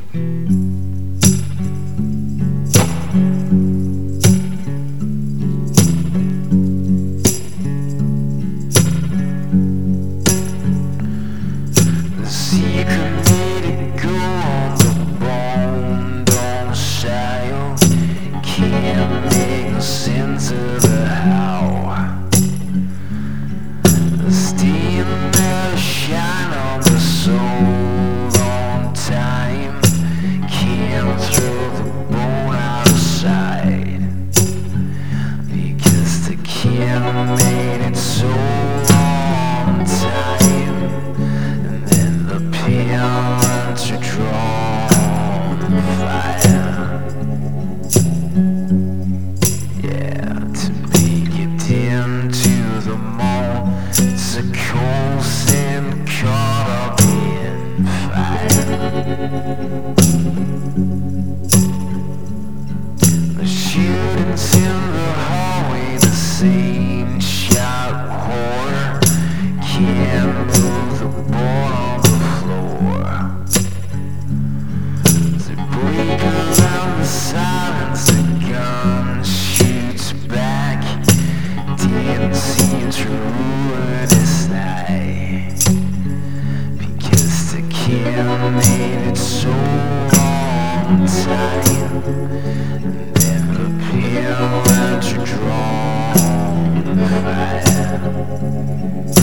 Made it so long time, and then the pillars are drawn fire. Yeah, to make it into the mall, it's a cold sin caught up in fire. The shootings in the hallway, the same shot horror, can't move the board on the floor. They break around the silence, the gun shoots back, didn't seem to ruin his night, because the kid made it so long time, and then the pillars are drawn fire.